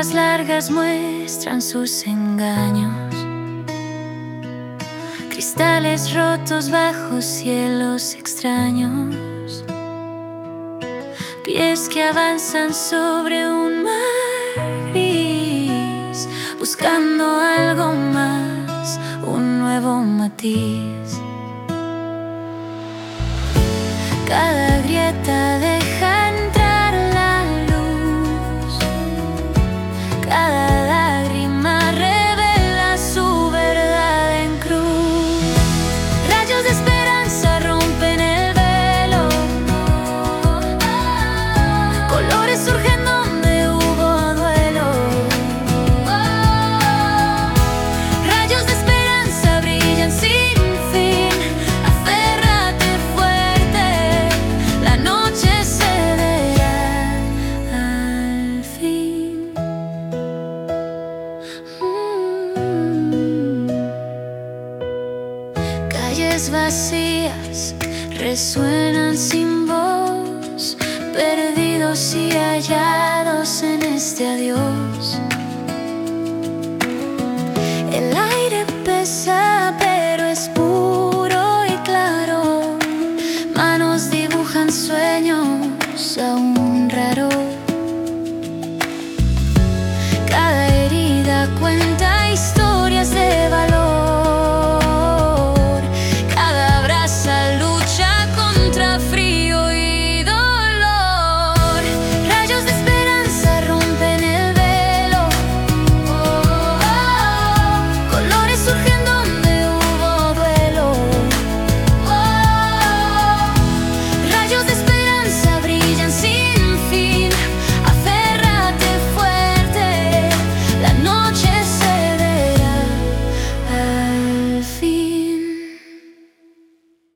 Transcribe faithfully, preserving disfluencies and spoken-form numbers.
Noches largas muestran sus engaños, cristales rotos bajo cielos extraños, pies que avanzan sobre un mar gris, buscando algo más, un nuevo matiz. Cada grieta deja entrar la luz, cada lágrima revela su verdad en cruz. Rayos de esperanza rompen el velo, colores surgen donde hubo duelo. Rayos de esperanza brillan sin fin, aférrate fuerte, la noche cederá al fin. Mm. Calles vacías resuenan sin voz, perdidos y hallados en este adiós.